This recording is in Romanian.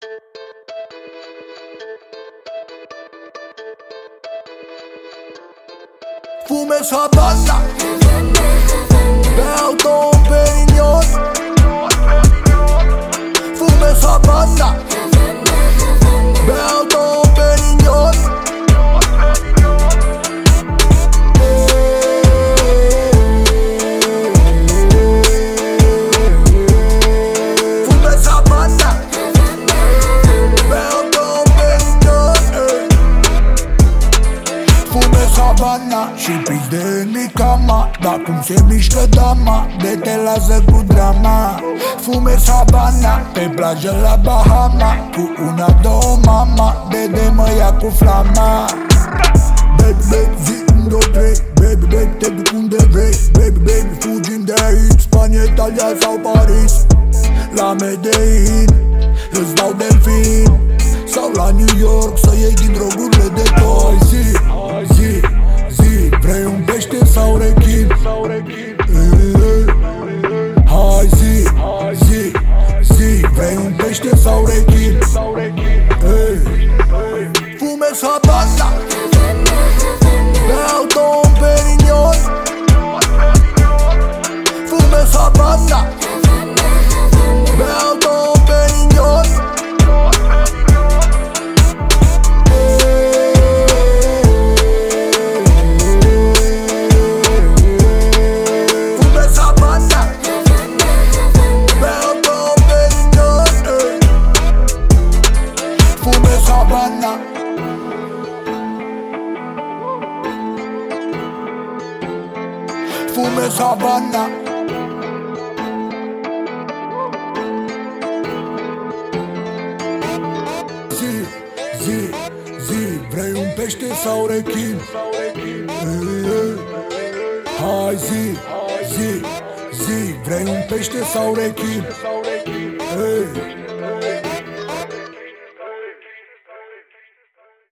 Fumez Havana, beau Dom Perignon. Fumez Havana, beau Dom Perignon. Fumez Havana, beau Dom Perignon. Fumez Havana și pizde în micama, dar cum se mișcă dama, de te lasă cu drama. Fumez Havana, pe plajă la Bahama, cu una, două mama, de mă ia cu flama. Baby, baby, zi 1, 2, 3, baby, baby, te duc unde vrei. Baby, baby, fugim de aici, Spania, Italia sau Paris. La Medellin, îți dau delfin, sau la New York să iei din drogurile de toi. Zi, vrei un pește sau rechin? Hai zi, vrei un pește sau rechin? Fumez Havana, beau Dom Perignon. Fumez Havana, beau Dom Perignon. Fumez Havana, beau Dom Perignon. Fumez Havana. Fumez Havana. Zi, vrei un pește sau rechin? Hai zi, vrei un pește sau rechin?